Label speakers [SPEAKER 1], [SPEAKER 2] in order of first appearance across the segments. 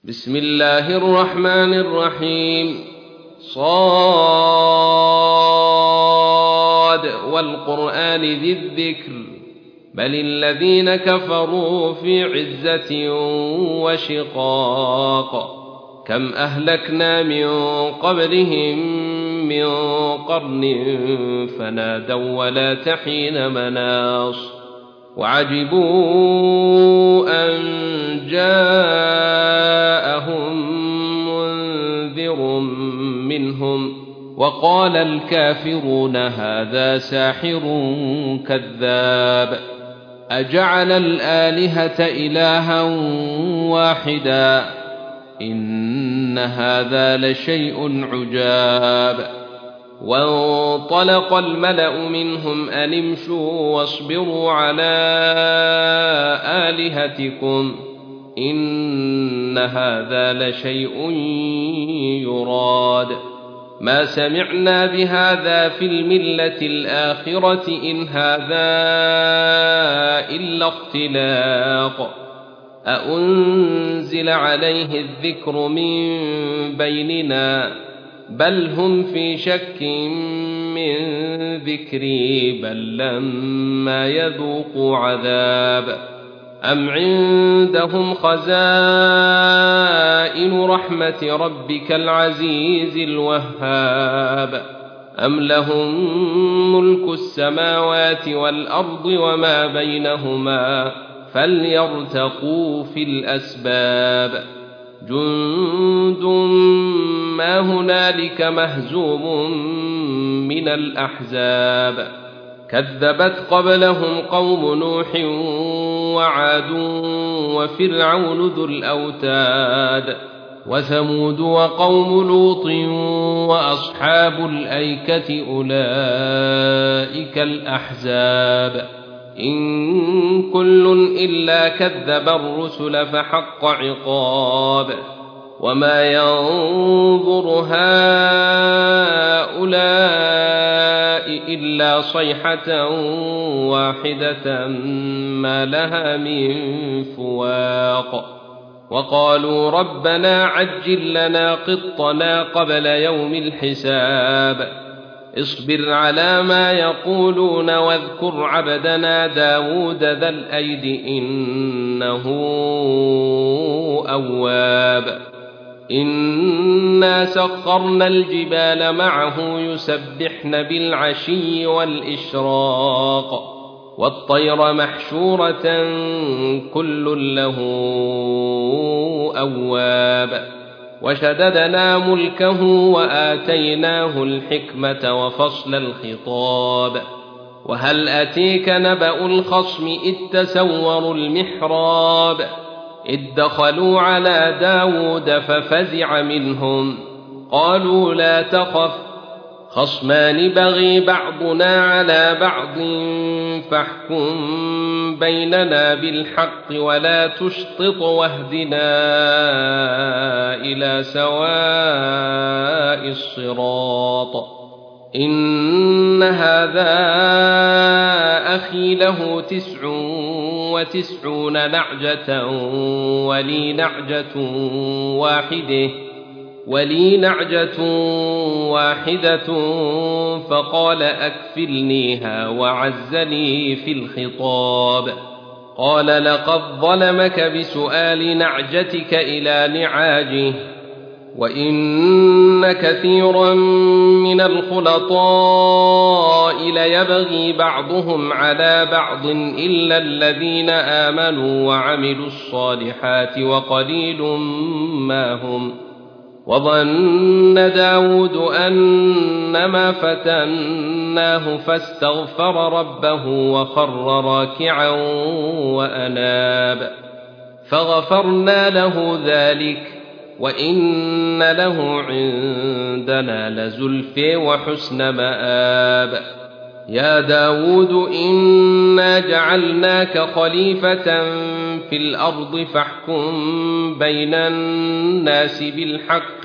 [SPEAKER 1] بسم الله الرحمن الرحيم. صاد والقرآن ذي الذكر بل الذين كفروا في عزة وشقاق كم أهلكنا من قبلهم من قرن فنادوا ولا تحين مناص وعجبوا أن جاءهم منذر منهم وقال الكافرون هذا ساحر كذاب أجعل الآلهة إلها واحدا إن هذا لشيء عجاب وانطلق الملأ منهم أن امشوا واصبروا على آلهتكم إن هذا لشيء يراد ما سمعنا بهذا في الملة الآخرة إن هذا إلا اختلاق أأنزل عليه الذكر من بيننا بل هم في شك من ذكري بل لما يذوقوا عذاب أم عندهم خزائن رحمة ربك العزيز الوهاب أم لهم ملك السماوات والأرض وما بينهما فليرتقوا في الأسباب جند ما هنالك مهزوم من الأحزاب كذبت قبلهم قوم نوح وعاد وفرعون ذو الأوتاد وثمود وقوم لوط وأصحاب الأيكة أولئك الأحزاب إن كل إلا كذب الرسل فحق عقاب وما ينظر هؤلاء إلا صيحة واحدة ما لها من فواق وقالوا ربنا عجل لنا قطنا قبل يوم الحساب اصبر على ما يقولون واذكر عبدنا داود ذا الأيد إنه أواب إنا سخرنا الجبال معه يسبحن بالعشي والإشراق والطير محشورة كل له أواب وشددنا ملكه وآتيناه الحكمة وفصل الخطاب وهل أتيك نبأ الخصم إذ تسوروا المحراب إذ دخلوا على داود ففزع منهم قالوا لا تخف خصمان بغي بعضنا على بعض فاحكم بيننا بالحق ولا تشطط واهدنا إلى سواء الصراط إن هذا أخي له 99 نعجة ولي نعجة واحدة فقال أكفلنيها وعزني في الخطاب قال لقد ظلمك بسؤال نعجتك إلى نعاجه وإن كثيرا من الخلطاء ليبغي بعضهم على بعض إلا الذين آمنوا وعملوا الصالحات وقليل ما هم وظن داود أنما فتناه فاستغفر ربه وخر راكعا وأناب فغفرنا له ذلك وإن له عندنا لزلفى وحسن مآب يا داود إنا جعلناك خليفة في الأرض فاحكم بين الناس بالحق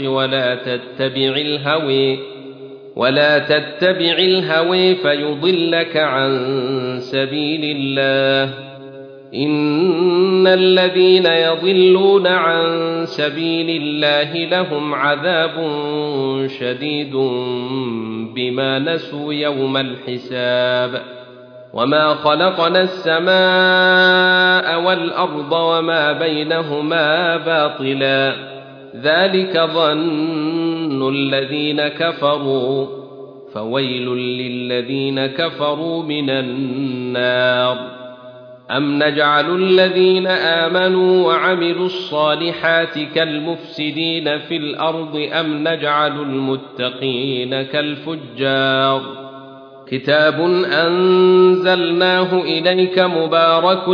[SPEAKER 1] ولا تتبع الهوى فيضلك عن سبيل الله إن الذين يضلون عن سبيل الله لهم عذاب شديد بما نسوا يوم الحساب وما خلقنا السماء والأرض وما بينهما باطلا ذلك ظن الذين كفروا فويل للذين كفروا من النار أم نجعل الذين آمنوا وعملوا الصالحات كالمفسدين في الأرض أم نجعل المتقين كالفجار كتاب أنزلناه إليك مبارك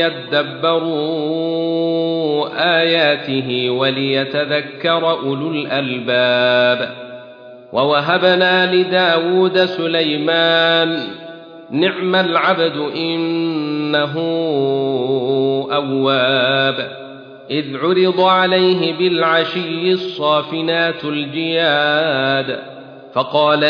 [SPEAKER 1] ليدبروا آياته وليتذكر أولو الألباب ووهبنا لداود سليمان نعم العبد إنه أواب إذ عرض عليه بالعشي الصافنات الجياد فقال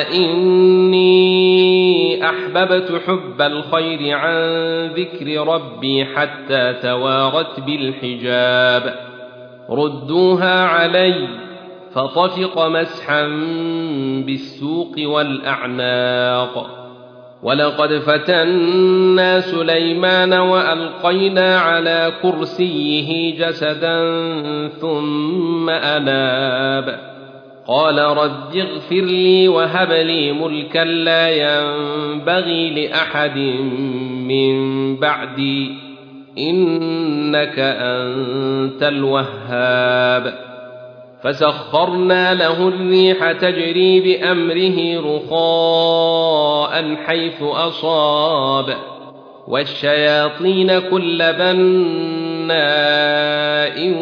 [SPEAKER 1] إني أحببت حب الخير عن ذكر ربي حتى توارت بالحجاب ردوها علي فطفق مسحا بالسوق والأعناق ولقد فتنا سليمان وألقينا على كرسيه جسدا ثم أناب قال رب اغفر لي وهب لي ملكا لا ينبغي لأحد من بعدي إنك أنت الوهاب فسخرنا له الريح تجري بأمره رخاء حيث أصاب والشياطين كل بناء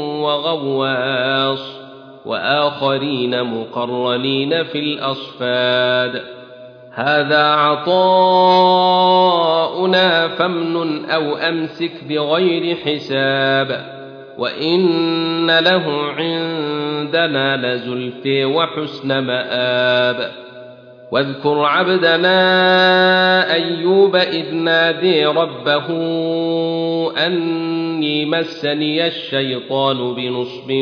[SPEAKER 1] وغواص وآخرين مقرنين في الأصفاد هذا عطاؤنا فامنن أو أمسك بغير حساب وإن له عندنا لزلفى وحسن مآب واذكر عبدنا أيوب إذ نادي ربه أني مسني الشيطان بنصب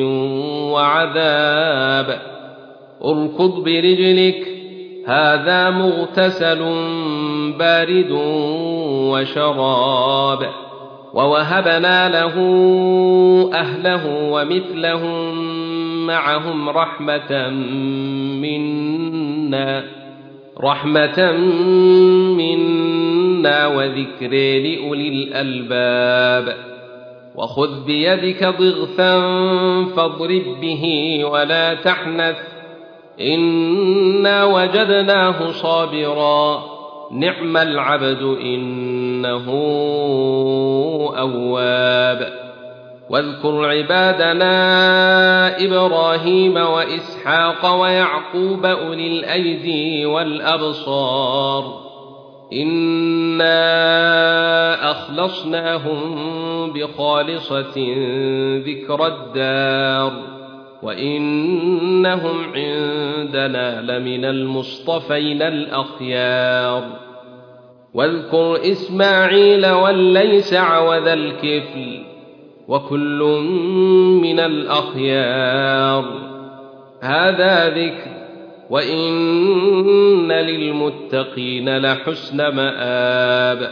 [SPEAKER 1] وعذاب اركض برجلك هذا مغتسل بارد وشراب ووهبنا له أهله ومثلهم معهم رحمة منا وذكر لأولي الألباب وخذ بيدك ضغثا فاضرب به ولا تحنث إنا وجدناه صابرا نعم العبد إنه أواب واذكر عبادنا إبراهيم وإسحاق ويعقوب أولي الأيدي والأبصار إنا أخلصناهم بخالصة ذكر الدار وإنهم عندنا لمن المصطفين الأخيار واذكر إسماعيل واليسع وذا الكفل وكل من الأخيار هذا ذكر وإن للمتقين لحسن مآب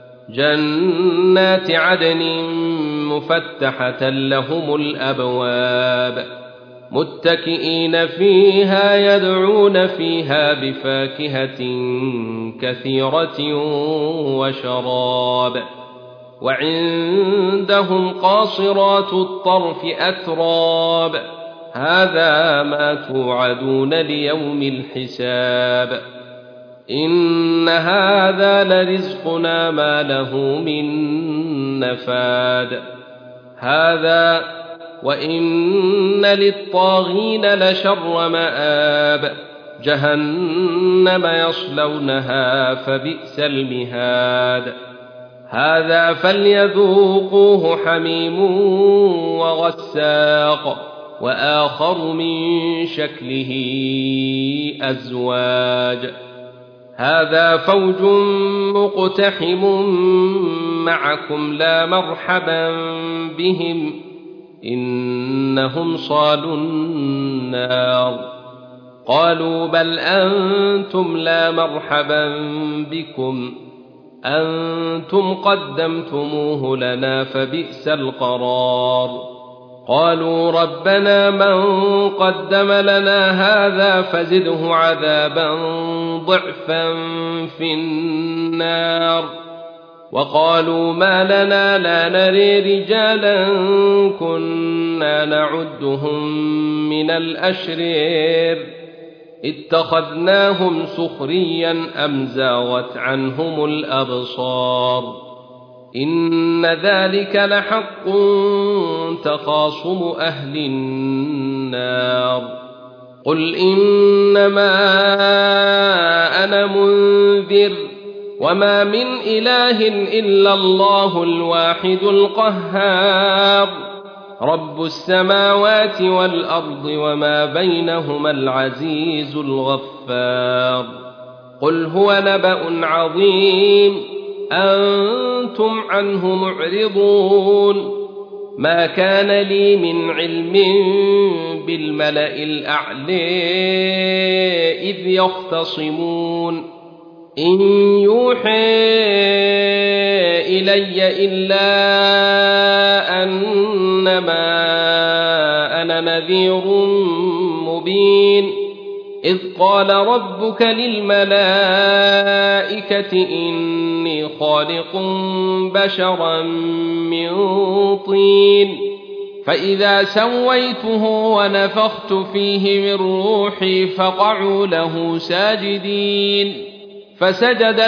[SPEAKER 1] جنات عدن مفتحة لهم الأبواب متكئين فيها يدعون فيها بفاكهة كثيرة وشراب وعندهم قاصرات الطرف أتراب هذا ما توعدون ليوم الحساب إن هذا لرزقنا ما له من نفاد هذا وإن للطاغين لشر مآب جهنم يصلونها فبئس المهاد هذا فليذوقوه حميم وغساق وآخر من شكله أزواج هذا فوج مقتحم معكم لا مرحبا بهم إنهم صالوا النار قالوا بل أنتم لا مرحبا بكم أنتم قدمتموه لنا فبئس القرار قالوا ربنا من قدم لنا هذا فزده عذابا ضعفا في النار وقالوا ما لنا لا نري رجالا كنا نعدهم من الأشرار اتخذناهم سخريا أم زاغت عنهم الأبصار إن ذلك لحق تخاصم أهل النار قل إنما أنا منذر وما من إله إلا الله الواحد القهار رب السماوات والأرض وما بينهما العزيز الغفار قل هو نبأ عظيم أنتم عنه معرضون ما كان لي من علم بالملأ الأعلى إذ يختصمون إن يوحى إلي إلا أنما أنا نذير مبين إذ قال ربك للملائكة إني خالق بشرا من طين فإذا سويته ونفخت فيه من روحي فقعوا له ساجدين فسجد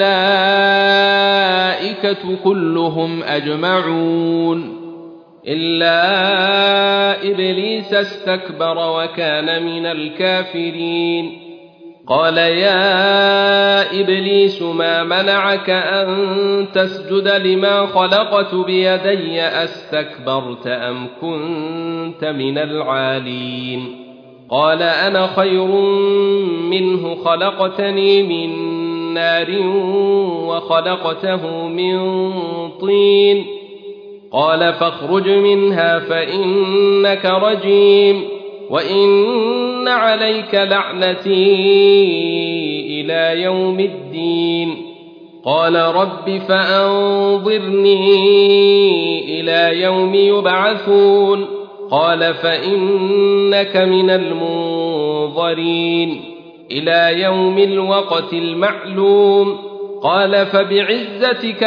[SPEAKER 1] الملائكة كلهم أجمعون إلا إبليس استكبر وكان من الكافرين قال يا إبليس ما منعك أن تسجد لما خلقت بيدي أستكبرت أم كنت من العالين قال أنا خير منه خلقتني من نار وخلقته من طين قال فاخرج منها فإنك رجيم وإن عليك لعنتي إلى يوم الدين قال رب فأنظرني إلى يوم يبعثون قال فإنك من المنظرين إلى يوم الوقت المعلوم قال فبعزتك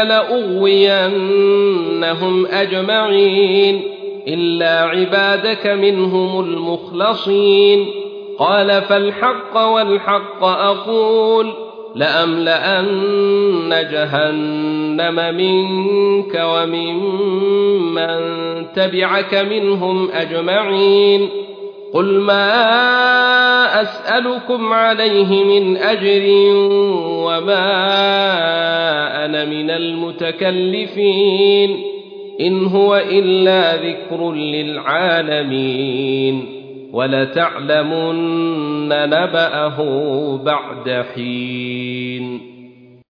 [SPEAKER 1] لأغوينهم أجمعين إلا عبادك منهم المخلصين قال فالحق والحق أقول لأملأن جهنم منك وممن تبعك منهم أجمعين قل ما أسألكم عليه من أجر وما أنا من المتكلفين إن هو إلا ذكر للعالمين ولتعلمن نبأه بعد حين